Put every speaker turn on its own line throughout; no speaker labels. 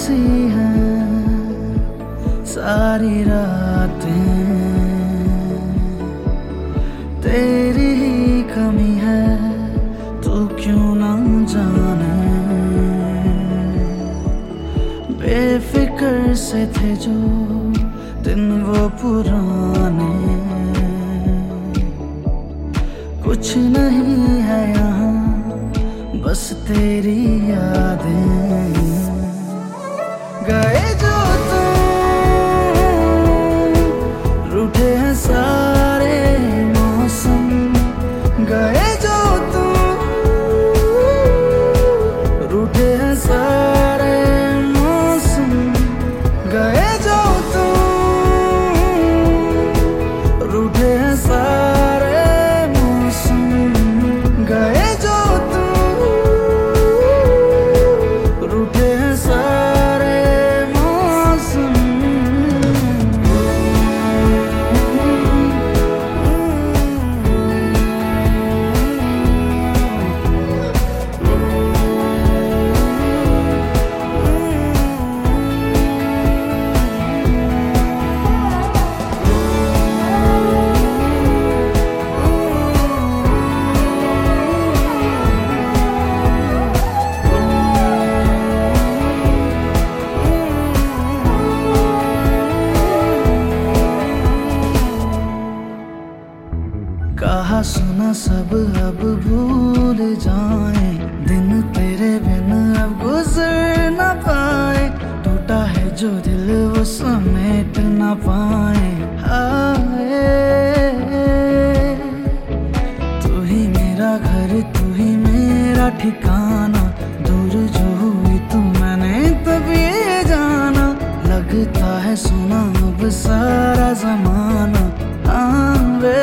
सी हैं सारी रातें, तेरी ही कमी है तू क्यों ना जाने। बेफिक्र से थे जो दिन वो पुराने, कुछ नहीं है यहाँ बस तेरी यादें। गए जो तुम, रूठे हैं सारे मौसम। गए जो तुम, रूठे हैं सारे मौसम। गए जो तुम, रूठे हैं सारे मौसम। गए जो तुम, रूठे हैं सारे मौसम। कहा सुना सब अब भूल जाए, दिन तेरे बिन अब गुजर न पाए। टूटा है जो दिल वो समेट न पाए। हाय तू ही मेरा घर, तू ही मेरा ठिकाना। दूर जो हुई तू मैंने तब ये जाना। लगता है सुना अब सारा जमाना। हाँ वे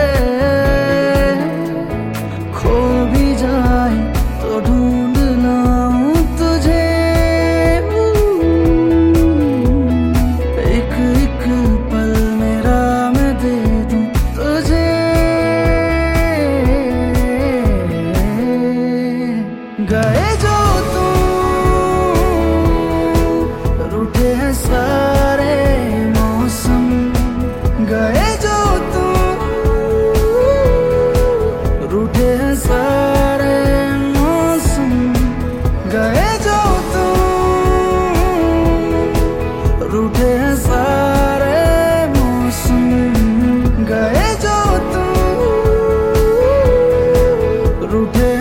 खो भी जाए तो ढूंढ लाऊं तुझे। एक एक पल मेरा मैं दे दूं तुझे। गए जो तुम, रूठे हैं सारे मौसम। गए जो तुम, रूठे हैं सारे मौसम। गए जो तुम, रूठे हैं सारे मौसम। गए जो तुम, रूठे